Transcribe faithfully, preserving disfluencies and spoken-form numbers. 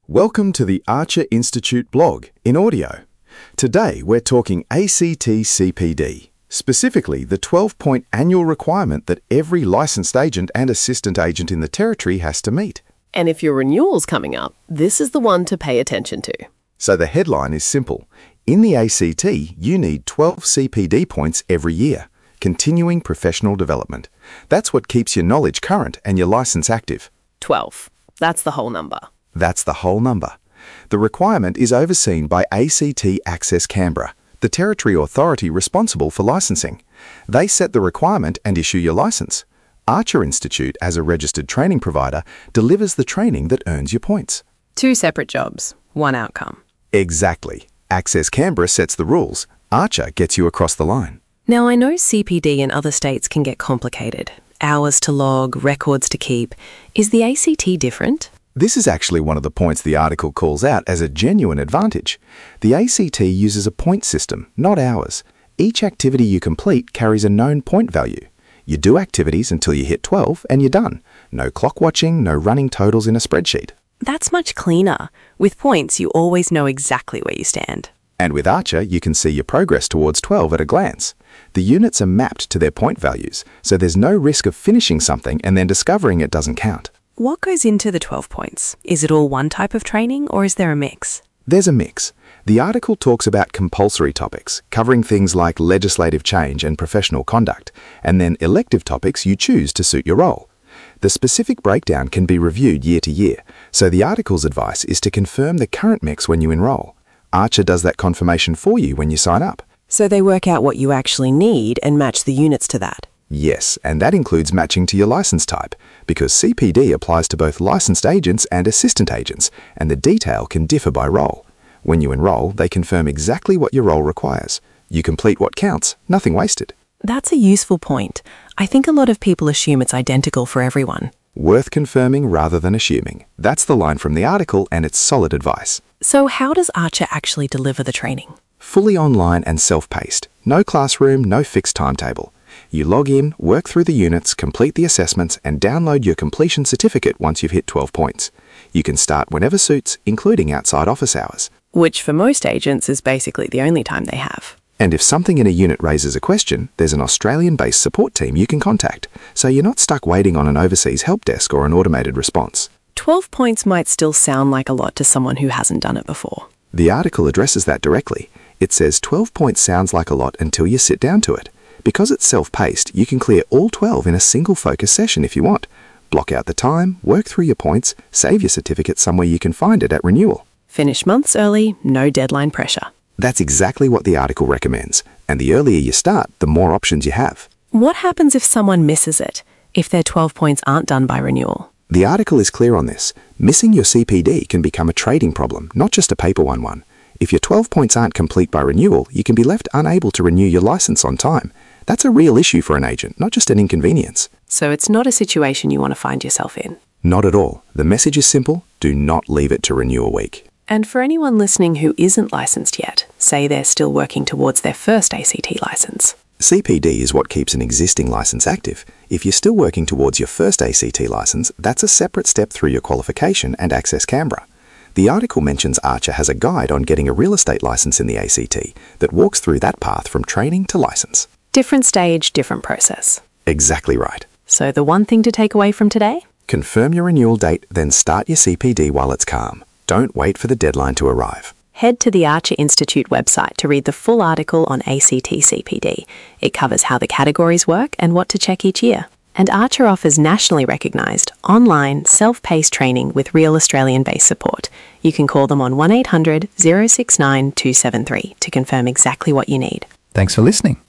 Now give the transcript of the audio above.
Welcome to the Archer Institute blog in audio. Today we're talking A C T C P D, specifically the twelve-point annual requirement that every licensed agent and assistant agent in the Territory has to meet. And if your renewal's coming up, this is the one to pay attention to. So the headline is simple. In the A C T, you need twelve C P D points every year. Continuing professional development. That's what keeps your knowledge current and your license active. twelve. That's the whole number. That's the whole number. The requirement is overseen by A C T Access Canberra, the Territory authority responsible for licensing. They set the requirement and issue your license. Archer Institute, as a registered training provider, delivers the training that earns you points. Two separate jobs, one outcome. Exactly. Access Canberra sets the rules. Archer gets you across the line. Now, I know C P D in other states can get complicated. Hours to log, records to keep. Is the A C T different? This is actually one of the points the article calls out as a genuine advantage. The A C T uses a point system, not hours. Each activity you complete carries a known point value. You do activities until you hit twelve and you're done. No clock watching, no running totals in a spreadsheet. That's much cleaner. With points, you always know exactly where you stand. And with Archer, you can see your progress towards twelve at a glance. The units are mapped to their point values, so there's no risk of finishing something and then discovering it doesn't count. What goes into the twelve points? Is it all one type of training or is there a mix? There's a mix. The article talks about compulsory topics, covering things like legislative change and professional conduct, and then elective topics you choose to suit your role. The specific breakdown can be reviewed year to year, so the article's advice is to confirm the current mix when you enroll. Archer does that confirmation for you when you sign up. So they work out what you actually need and match the units to that? Yes, and that includes matching to your license type, because C P D applies to both licensed agents and assistant agents, and the detail can differ by role. When you enroll, they confirm exactly what your role requires. You complete what counts, nothing wasted. That's a useful point. I think a lot of people assume it's identical for everyone. Worth confirming rather than assuming. That's the line from the article, and it's solid advice. So how does Archer actually deliver the training? Fully online and self-paced. No classroom, no fixed timetable. You log in, work through the units, complete the assessments, and download your completion certificate once you've hit twelve points. You can start whenever suits, including outside office hours. Which for most agents is basically the only time they have. And if something in a unit raises a question, there's an Australian-based support team you can contact, so you're not stuck waiting on an overseas help desk or an automated response. twelve points might still sound like a lot to someone who hasn't done it before. The article addresses that directly. It says twelve points sounds like a lot until you sit down to it. Because it's self-paced, you can clear all twelve in a single focus session if you want. Block out the time, work through your points, save your certificate somewhere you can find it at renewal. Finish months early, no deadline pressure. That's exactly what the article recommends. And the earlier you start, the more options you have. What happens if someone misses it? If their twelve points aren't done by renewal? The article is clear on this. Missing your C P D can become a trading problem, not just a paper one one. If your twelve points aren't complete by renewal, you can be left unable to renew your license on time. That's a real issue for an agent, not just an inconvenience. So it's not a situation you want to find yourself in? Not at all. The message is simple. Do not leave it to renewal week. And for anyone listening who isn't licensed yet, say they're still working towards their first A C T license. C P D is what keeps an existing license active. If you're still working towards your first A C T license, that's a separate step through your qualification and Access Canberra. The article mentions Archer has a guide on getting a real estate license in the A C T that walks through that path from training to license. Different stage, different process. Exactly right. So the one thing to take away from today? Confirm your renewal date, then start your C P D while it's calm. Don't wait for the deadline to arrive. Head to the Archer Institute website to read the full article on A C T C P D. It covers how the categories work and what to check each year. And Archer offers nationally recognised, online, self-paced training with real Australian-based support. You can call them on one eight hundred, zero six nine, two seven three to confirm exactly what you need. Thanks for listening.